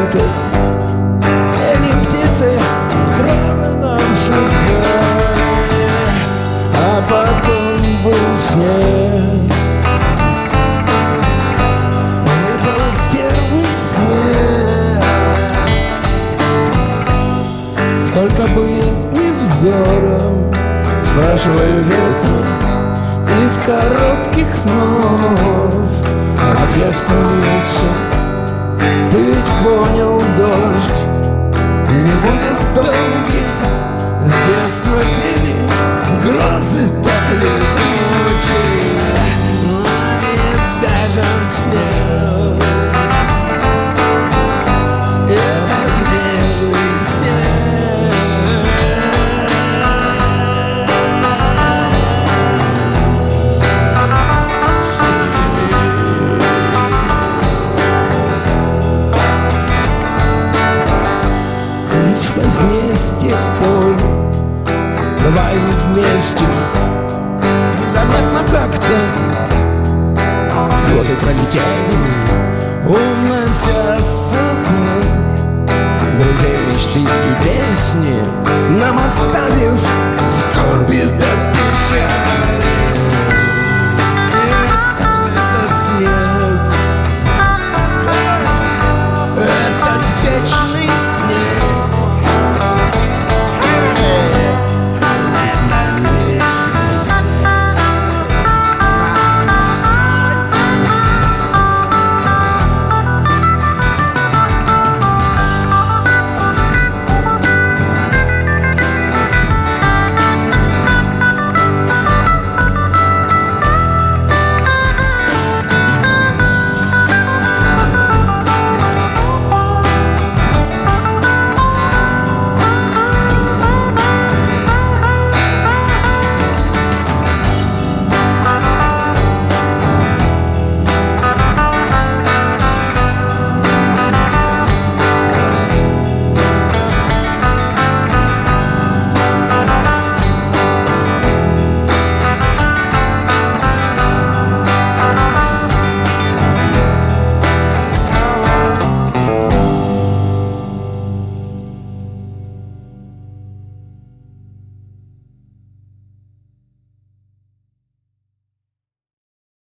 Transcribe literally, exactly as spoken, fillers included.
лето, или птицы травы нам шептали, а потом был снег. Выпал первый снег. Сколько будет невзгодом, спрашиваю ветер из коротких снов. Ответ польется: ты ведь понял, дождь не будет долгим. С детства пели грозы так летучие, неизбежен снег. Этот вечный снег. Позднее с тех пор бываем вместе, незаметно как-то годы пролетели, унося с собой друзей, мечты и песни, нам оставив скорби